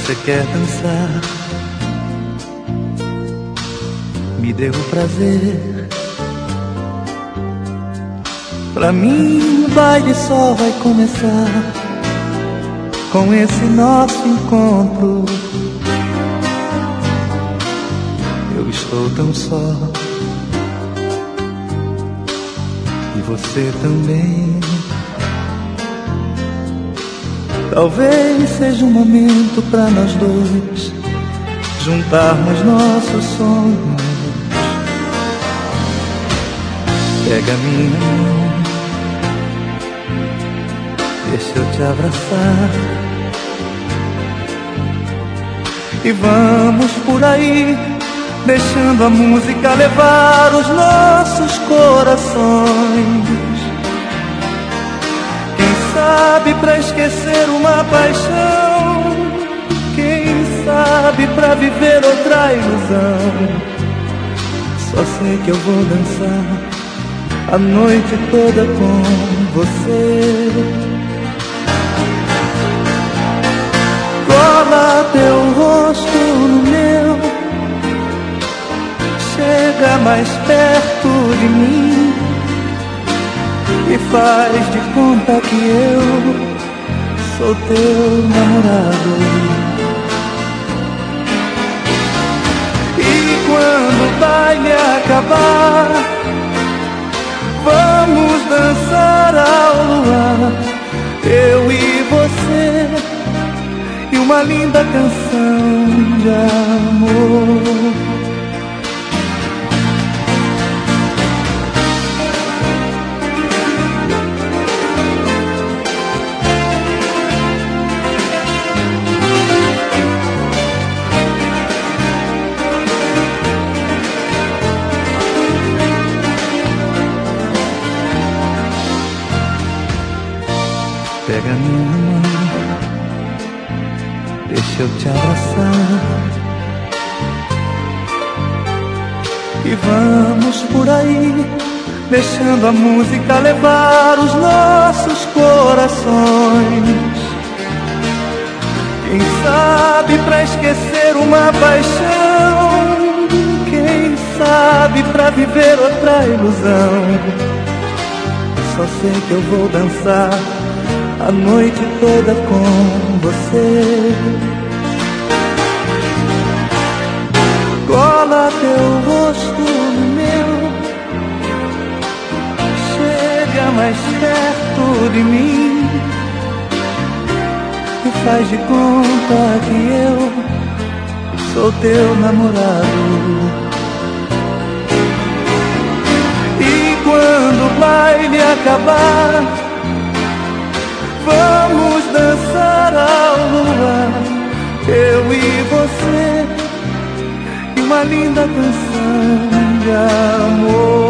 você quer dançar, me dê o prazer. Pra mim o baile só vai começar com esse nosso encontro. Eu estou tão só e você também. Talvez seja um momento pra nós dois juntarmos nossos sonhos. Pega minha mão, deixa eu te abraçar e vamos por aí, deixando a música levar os nossos corações. Quem sabe pra esquecer uma paixão, quem sabe pra viver outra ilusão. Só sei que eu vou dançar a noite toda com você. Cola teu rosto no meu, chega mais perto de mim e faz de conta que eu sou teu namorado. E quando o baile acabar, vamos dançar ao luar, eu e você, e uma linda canção de amor. Pega minha mão, deixa eu te abraçar e vamos por aí, deixando a música levar os nossos corações. Quem sabe pra esquecer uma paixão, quem sabe pra viver outra ilusão. Só sei que eu vou dançar a noite toda com você. Cola teu rosto no meu, chega mais perto de mim e faz de conta que eu sou teu namorado. E quando o baile acabar, vamos dançar ao luar, eu e você, e uma linda canção de amor.